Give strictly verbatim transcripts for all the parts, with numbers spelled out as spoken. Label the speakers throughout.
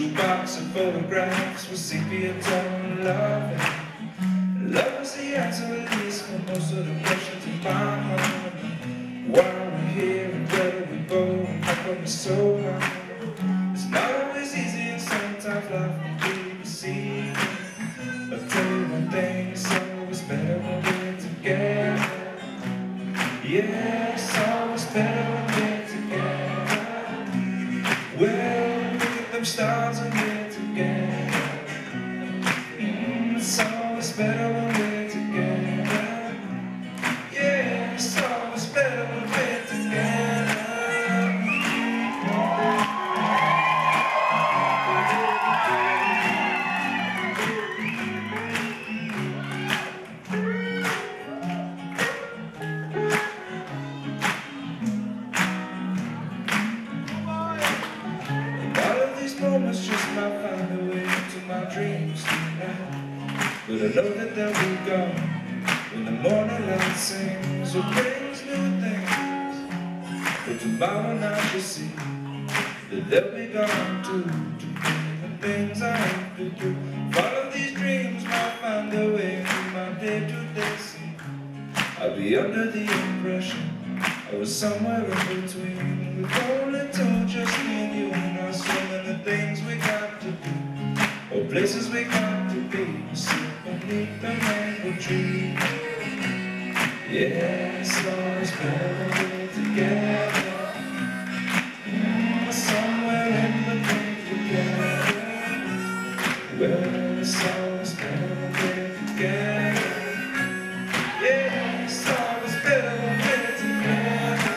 Speaker 1: shoebox of photographs with sepia tone loving. Love was the answer, at least, for most of the questions in my heart. Why are we here and where do we go? And how come it's so hard? It's not always easy, and sometimes life can be deceiving. I'll tell you one thing, it's always better when we're together. Yeah, it's always better when we're together. Well, look at them stars and we're together. Mm, it's always better when we're together. Yeah, it's always better when we're together. Moments just might find their way into my dreams tonight. But I know that they'll be gone when the morning light sings or brings new things. But tomorrow night you'll see that they'll be gone too. To bring the things I have to do. Follow these dreams might find their way into my day-to-day scene. I'll be under the impression I was somewhere in between. We've only told just me and you, and our so many things we got to do, or places we got to be. Sit beneath the mango tree. Yeah, it's always better when we're together. Mm, somewhere in between together. Well, it's always better when we're together. Yeah, it's always better when we're together.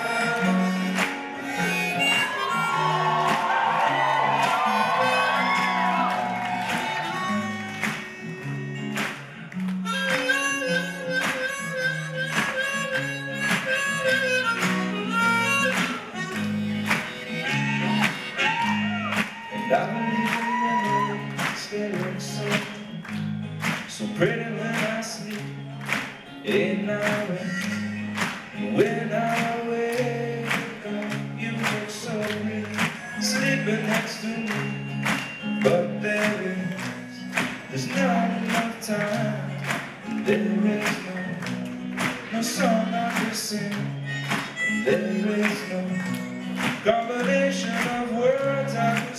Speaker 1: And I believe in memories, they look so, so pretty when I sleep at night. When I wake up, you look so real, sleeping next to me. But there is, there's not enough time. There is no, no song I can sing. And there is no combination of words I can